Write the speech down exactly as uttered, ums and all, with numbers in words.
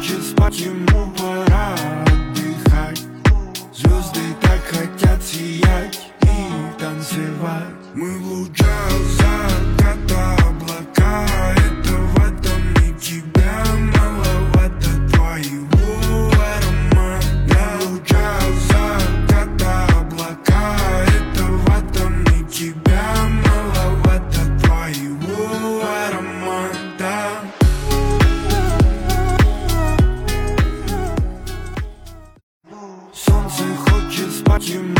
хочет спать, ему пора отдыхать. Звезды так хотят сиять и танцевать. Мы в лучах заката облака. Это в этом и тебя маловато твоего аромата. Мы в лучах заката облака. Это в этом и тебя маловато твоего аромата. Солнце хочет спать, ему